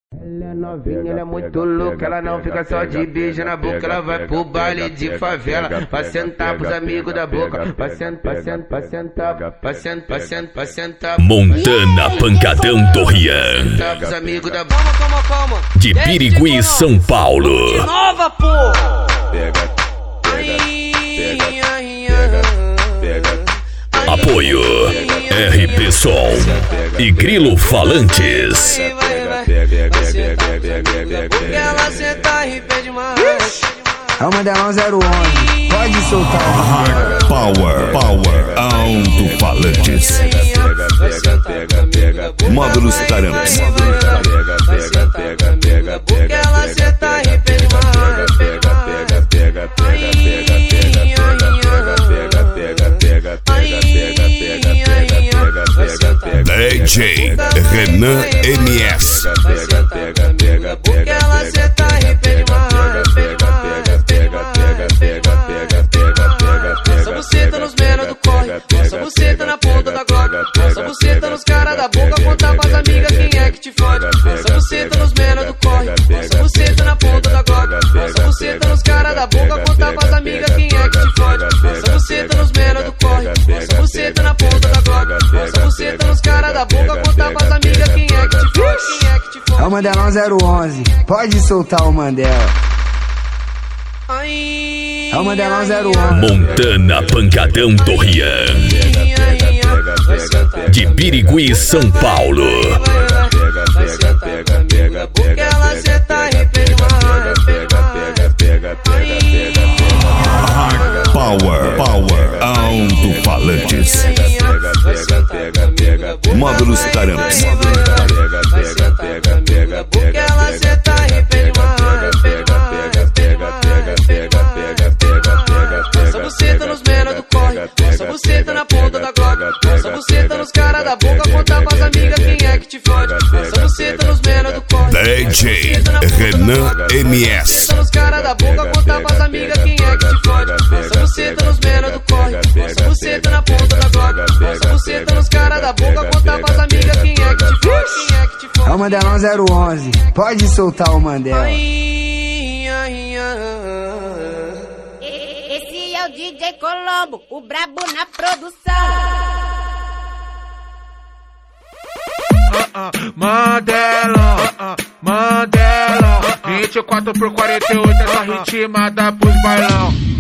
Ela é novinha, ela é muito louca, ela não fica só de beijo na boca, ela vai pro baile de favela, pra sentar pros amigos da boca, pra sentar, Montana Pancadão do Rian, sentar pros amigos da boca. Calma. de Birigui, São Paulo. De nova, pô! Apoio RP Som e Grilo Falantes. Porque ela senta RP demais. É o Mandelão 011, pode soltar o Power Alto Falantes. Módulos Taramps. Porque ela senta RP demais. DJ Renan MS. Porque ela senta RP demais. Essa buceta nos menor do corre, essa buceta na ponta da glock, essa buceta nos cara da boca, contar pras amigas quem é que te fode. Essa buceta nos menor do corre, essa buceta na ponta da glock, essa buceta nos cara da boca, contar pras amigas quem é que te fode. Essa buceta nos menor do corre, essa buceta na ponta da glock, essa buceta nos cara da boca, contar pras amigas quem é que te fode, quem é que te fode. É o Mandelão 011, pode soltar o Mandela. É o Mandelão 011. Montana Pancadão do Rian, de Birigui, São Paulo. Porque ela senta RP demais. Power Alto Falantes. Módulos Taramps. Porque ela senta RP demais. Essa buceta nos menor do corre, essa buceta na ponta da glock, essa buceta nos cara da boca, contar pras amigas quem é que te fode. Essa buceta nos menor do corre, DJ Renan MS. essa nos cara da boca, contar pras amigas quem é que te fode. Essa buceta nos menor do corre, essa buceta na ponta da glock, essa buceta nos cara da boca, contar pras amigas quem é que te fode, quem é que te fode. É o Mandelão 011, pode soltar o Mandela. Esse é o DJ Colombo, o brabo na produção. Mandela 24 por 48, essa ritmada pros bailão.